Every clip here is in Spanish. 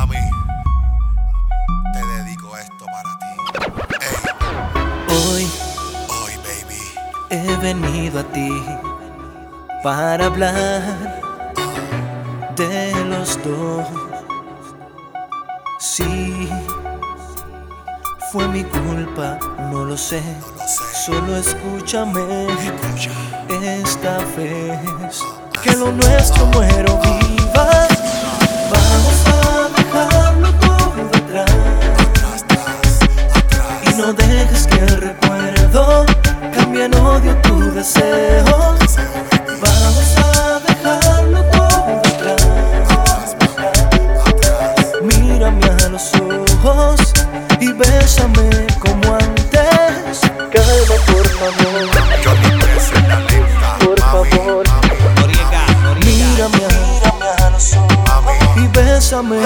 Mami, te dedico esto para ti. Ey. Hoy, baby, He venido a ti para hablar de los dos. Sí, fue mi culpa, no lo sé. Solo escúchame escucha. esta vez, que lo nuestro muero viva. Vamos a dejarlo todo atrás, y no dejes que el recuerdo cambie en odio tu deseo. Vamos a dejarlo todo atrás. Mírame a los ojos y bésame como antes. Calma, por favor. Yo ni preso en la lenta, Por favor. Noriega. Mírame a los ojos y bésame.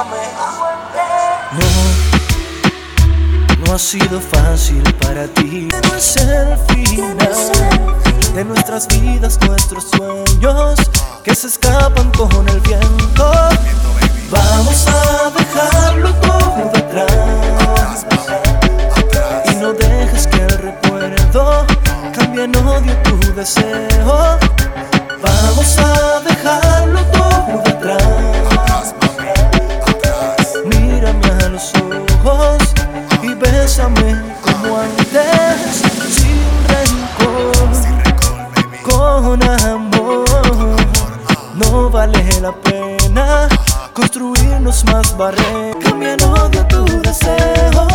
No ha sido fácil para ti. No es el final de nuestras vidas, nuestros sueños que se escapan con el viento. Vamos a dejarlo todo atrás, y no dejes que el recuerdo cambie en odio tu deseo. Vamos a dejarlo todo atrás. Mírame a los ojos y bésame como antes, sin rencor, con amor. No vale la pena construirnos más barreras. Cambia en odio tu deseo.